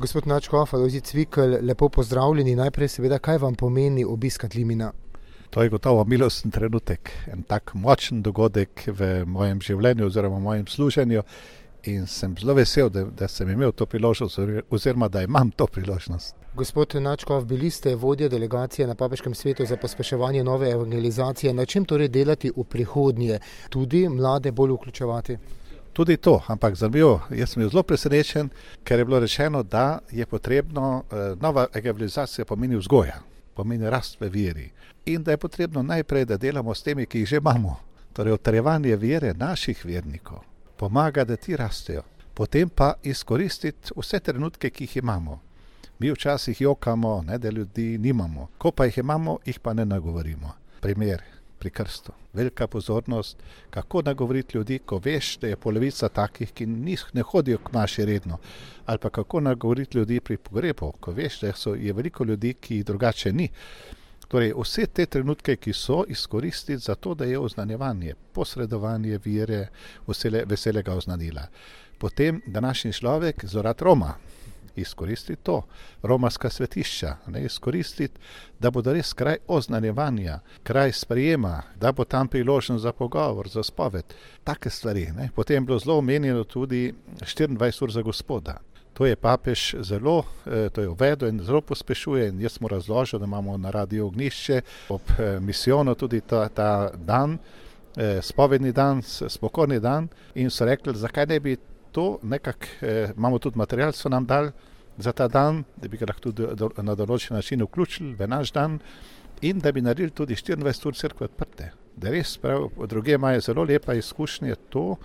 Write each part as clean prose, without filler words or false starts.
Gospod Nadškof Alojzij Cvikl, lepo pozdravljeni. Najprej seveda, kaj vam pomeni obisk Adlimina? To je gotovo milosten trenutek, en tak močen dogodek v mojem življenju oziroma mojem služenju in sem zelo vesel, da sem imel to priložnost oziroma da imam to priložnost. Gospod Nadškof, bili ste vodja delegacije na Papeškem svetu za pospeševanje nove evangelizacije. Na čem torej delati v prihodnje? Tudi mlade bolj vključevati? Tudi to, ampak zanimivo, jaz sem bil zelo presenečen, ker je bilo rečeno, da je potrebno, nova evangelizacija pomeni vzgoja, pomeni rast v veri. In da je potrebno najprej, da delamo s temi, ki jih že imamo. Torej, utrjevanje vere naših vernikov pomaga, da ti rastejo. Potem pa izkoristiti vse trenutke, ki jih imamo. Mi včasih jokamo, da ljudi nimamo. Ko pa jih imamo, jih pa ne nagovorimo. Primer pri krstu. Velika pozornost, kako nagovoriti ljudi, ko veš, da je polovica takih, ki ne hodijo k maši redno. Ali pa kako nagovoriti ljudi pri pogrebu, ko veš, da je veliko ljudi, ki jih drugače ni. Torej, vse te trenutke, ki so, izkoristiti za to, da je oznanjevanje, posredovanje vere, veselega oznanila. Potem današnji človek zorad Roma. Izkoristiti to, romarska svetišča, izkoristiti, da bodo res kraj oznanjevanja, kraj sprejema, da bo tam priložen za pogovor, za spoved. Take stvari. Potem je bilo zelo omenjeno tudi 24 ur za Gospoda. To je papež zelo, to je uvedel in zelo pospešuje in jaz mu razložil, da imamo na Radiu Ognjišče ob misijonu tudi ta dan, spovedni dan, spokojni dan in so rekli, zakaj ne bi to nekako, imamo tudi material, so nam dali za ta dan, da bi ga lahko tudi na določen način vključili v naš dan in da bi naredili tudi 24 ur cerkve odprte. Da res prav, druge imajo zelo lepa izkušnja to,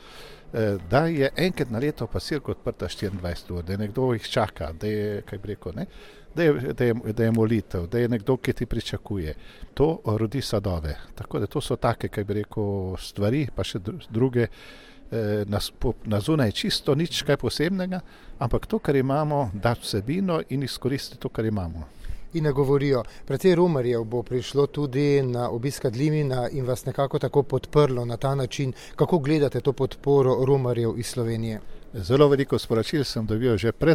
da je enkrat na leto pa cerkev odprta 24 ur, da je nekdo jih čaka, da je, kaj bi rekel, da je molitev, da je nekdo, ki ti pričakuje. To rodi sadove. Tako da to so take, kaj bi rekel, stvari, pa še druge, na zunaj čisto nič kaj posebnega, ampak to, kar imamo, dati vsebino in izkoristiti to, kar imamo. In nagovorijo. Precej romarjev bo prišlo tudi na obisk Adlimina in vas nekako tako podprlo na ta način. Kako gledate to podporo romarjev iz Slovenije? Zelo veliko sporočil sem dobil že pred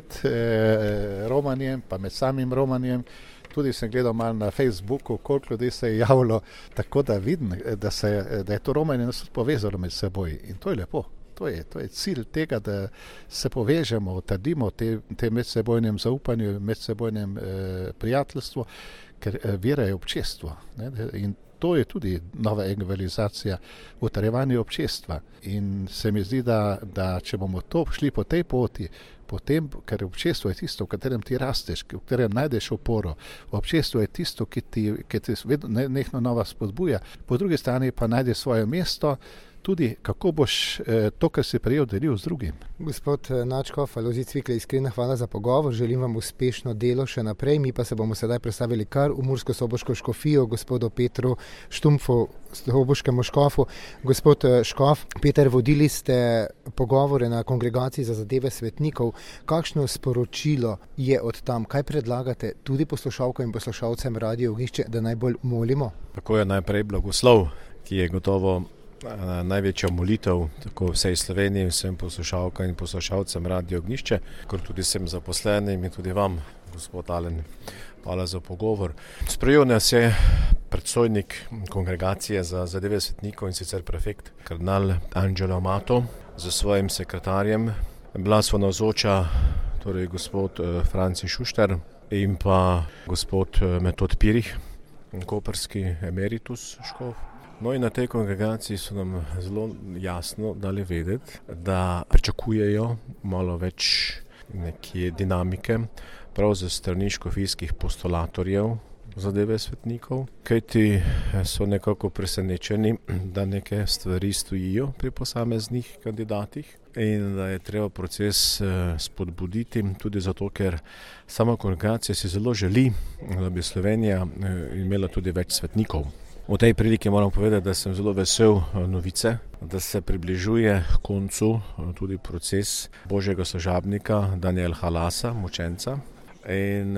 romanjem, pa med samim romanjem. Tudi sem gledal malo na Facebooku, koliko ljudi se je javilo, tako da vidim, da je to romanje nas povezalo med seboj. In to je lepo. To je cilj tega, da se povežemo, utrdimo te medsebojnem zaupanju, medsebojnem prijateljstvu, ker vera je občestvo. In to je tudi nova evangelizacija, utrjevanje občestva. In se mi zdi, da če bomo to šli po tej poti, potem, ker občestvo je tisto, v katerem ti rasteš, v katerem najdeš oporo. Občestvo je tisto, ki ti vedno nekno nova spodbuja. Po drugi strani pa najde svoje mesto, tudi kako boš to, kar si prejel, delil z drugim. Gospod Nadškof Alojzij Cvikl, iskrena hvala za pogovor. Želim vam uspešno delo še naprej. Mi pa se bomo sedaj predstavili kar v Mursko-Soboško škofijo, gospodu Petru Štumpfu, soboškemu škofu. Gospod škof, Peter, vodili ste pogovore na Kongregaciji za zadeve svetnikov. Kakšno sporočilo je od tam? Kaj predlagate tudi poslušalkam in poslušalcem Radia Ognjišče, da najbolj molimo? Tako je najprej blagoslov, ki je gotovo največja molitev tako vsej Sloveniji, vsem poslušalkam in poslušalcem Radio Ognjišče, kot tudi vsem zaposlenim in tudi vam, gospod Alen, hvala za pogovor. Sprejel nas je predstojnik Kongregacije za zadeve svetnikov in sicer prefekt kardinal Angelo Amato z svojim sekretarjem. Bila sva navzoča torej gospod Franci Šušter in pa gospod Metod Pirih, koprski emeritus škof. No in na tej kongregaciji so nam zelo jasno dali vedeti, da pričakujejo malo več nekje dinamike, prav za strani škofijskih postulatorjev zadeve svetnikov, kajti so nekako presenečeni, da neke stvari stojijo pri posameznih kandidatih in da je treba proces spodbuditi, tudi zato, ker sama kongregacija si zelo želi, da bi Slovenija imela tudi več svetnikov. V tej priliki moram povedati, da sem zelo vesel novice, da se približuje koncu tudi proces božjega služabnika Daniela Halasa, mučenca, in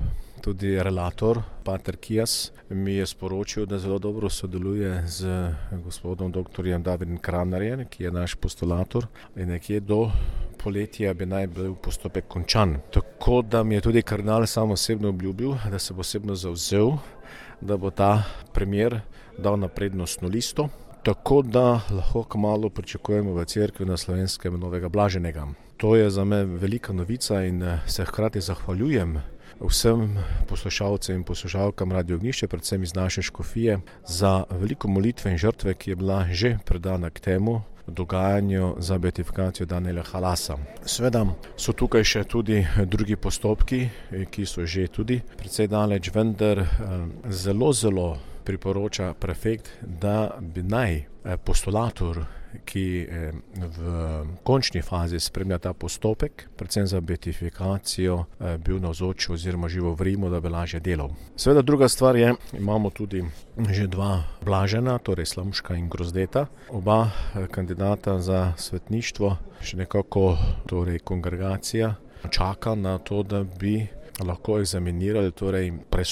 tudi relator pater Kijas mi je sporočil, da zelo dobro sodeluje z gospodom doktorjem Davidom Kramnerjem, ki je naš postulator, in nekje do poletja bi naj bil postopek končan. Tako da mi je tudi kardinal sam osebno obljubil, da se bo osebno zavzel, da bo ta primer dal na prednostno listo, tako da lahko kmalu pričakujemo v cerkvi na Slovenskem novega blaženega. To je za me velika novica in se hkrati zahvaljujem vsem poslušalcem in poslušalkam Radio Ognjišče, predvsem iz naše škofije, za veliko molitve in žrtve, ki je bila že predana k temu dogajanju za beatifikacijo Daniela Halasa. Seveda so tukaj še tudi drugi postopki, ki so že tudi precej daleč, vendar zelo priporoča prefekt, da bi naj postulator, ki v končni fazi spremlja ta postopek, predvsem za beatifikacijo, bil navzoč oziroma živo v Rimu, da bi lažje delal. Seveda druga stvar je, imamo tudi že dva blažena, torej Slomška in Grozdeta. Oba kandidata za svetništvo, še nekako torej kongregacija čaka na to, da bi lahko egzaminirali, torej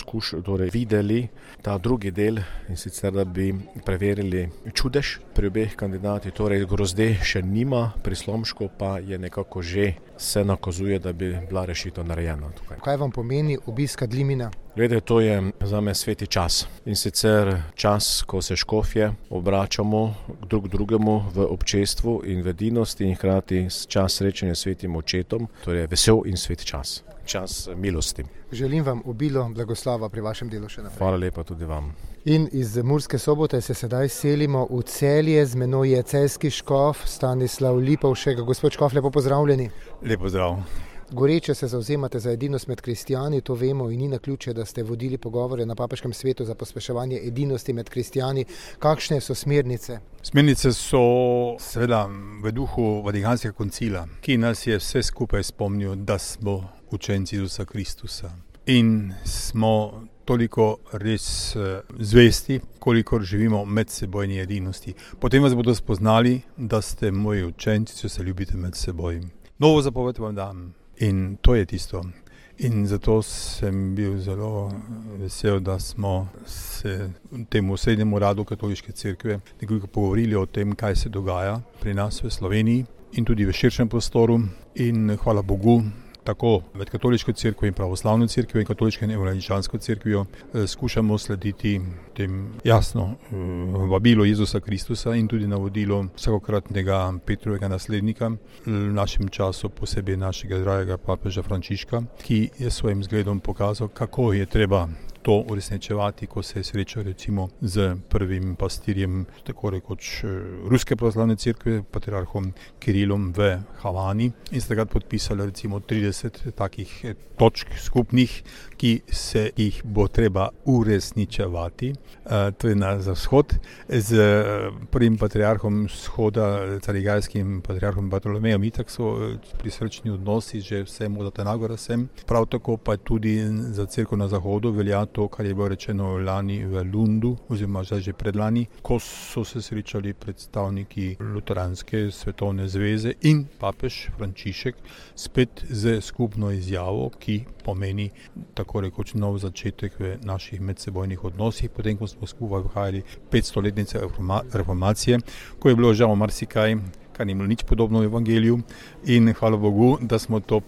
videli ta drugi del in sicer, da bi preverili čudež pri obeh kandidatih, torej Grozde še nima, pri Slomšku pa je nekako že se nakazuje, da bi bila rešitev narejena tukaj. Kaj vam pomeni obisk Adlimina? Glede, to je za me sveti čas. In sicer čas, ko se škofje obračamo drug drugemu v občestvu in v edinosti in hkrati čas srečanja s svetim očetom, torej vesel in sveti čas. Čas milosti. Želim vam obilo blagoslova pri vašem delu še naprej. Hvala lepa tudi vam. In iz Murske Sobote se sedaj selimo v Celje, z menoj je celjski škof Stanislav Lipovšek. Gospod škof, lepo pozdravljeni. Lep pozdrav. Goreče se zavzemate za edinost med kristijani, to vemo in ni naključje, da ste vodili pogovore na Papeškem svetu za pospeševanje edinosti med kristijani. Kakšne so smernice? Smernice so seveda v duhu Vatikanskega koncila, ki nas je vse skupaj spomnil, da smo učenci Isusa Kristusa. In smo toliko res zvesti, kolikor živimo medsebojni edinosti. Potem vas bodo spoznali, da ste moji učenci, če se ljubite med seboj. Novo zapoved vam dam. In to je tisto. In zato sem bil zelo vesel, da smo se temu srednjemu radu Katoliške cerkve nekoliko pogovorili o tem, kaj se dogaja pri nas v Sloveniji in tudi v širšem prostoru. In hvala Bogu, tako med Katoliško cerkvo in pravoslavno cerkvo in Katoliško in evangeličansko cerkvijo skušamo slediti tem jasno vabilu Jezusa Kristusa in tudi navodilo vsakokratnega Petrovega naslednika, v našem času posebej našega dragega papeža Frančiška, ki je svojim zgledom pokazal, kako je treba to uresničevati, ko se je srečal recimo z prvim pastirjem, tako rekoč Ruske pravoslavne cerkve, patriarhom Kirilom v Havani, in sta takrat podpisali recimo 30 takih točk skupnih, ki se jih bo treba uresničevati. To je za vzhod. Z prvim patriarhom vzhoda, carigajskim patriarhom Bartolomejem, itak so prisrčni odnosi, že vsem od Atenagora sem. Prav tako pa tudi za cerkev na zahodu velja to, kar je bilo rečeno lani v Lundu, oziroma že predlani, ko so se srečali predstavniki Luteranske svetovne zveze in papež Frančišek spet z skupno izjavo, ki pomeni tako rekoč nov začetek v naših medsebojnih odnosih, potem ko smo skupaj vhajali 500-letnice reformacije, ko je bilo žal marsikaj, kar ni bilo nič podobno v evangeliju, in hvala Bogu, da smo to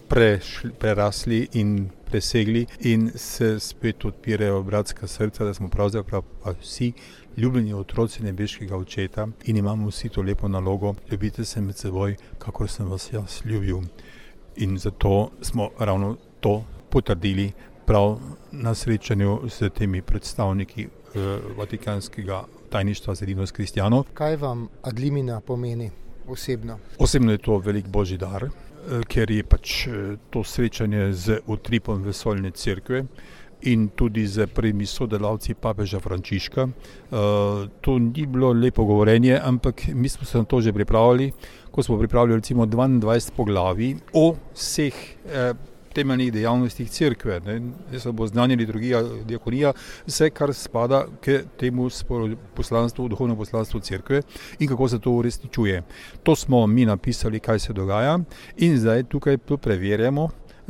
prerasli in presegli in se spet odpirajo bratska srca, da smo pravzaprav vsi ljubljeni otroci nebeškega očeta in imamo vsi to lepo nalogo, ljubite se med seboj, kakor sem vas jaz ljubil. In zato smo ravno to potrdili prav na srečanju s temi predstavniki Vatikanskega tajništva za edinost kristjanov. Kaj vam Adlimina pomeni osebno? Osebno je to velik božji dar, ker je pač to srečanje z utripom vesoljne cerkve in tudi z prvimi sodelavci papeža Frančiška. To ni bilo lepo govorenje, ampak mi smo se na to že pripravili, ko smo pripravili recimo 22 poglavij o vseh temeljnih dejavnostih cerkve. Se bo znanje, liturgija, diakonija, vse, kar spada k temu poslanstvu, duhovnemu poslanstvu cerkve in kako se to uresničuje. To smo mi napisali, kaj se dogaja, in zdaj tukaj preverjamo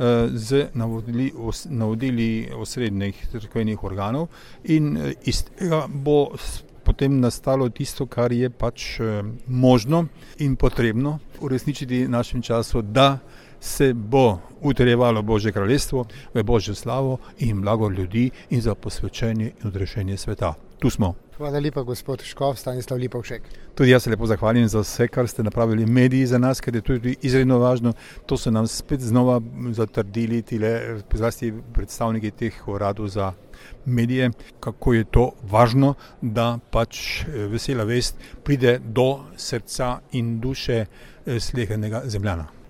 z navodili osrednjih cerkvenih organov in iz tega bo potem nastalo tisto, kar je pač možno in potrebno uresničiti v našem času, da se bo utrjevalo Božje kraljestvo v Božjo slavo in blago ljudi in za posvečenje in odrešenje sveta. Tu smo. Hvala lepa, gospod škof Stanislav Lipovšek. Tudi jaz se lepo zahvaljujem za vse, kar ste napravili mediji za nas, ker je tudi izredno važno. To so nam spet znova zatrdili zlasti predstavniki teh uradov za medije, kako je to važno, da pač vesela vest pride do srca in duše slehernega zemljana.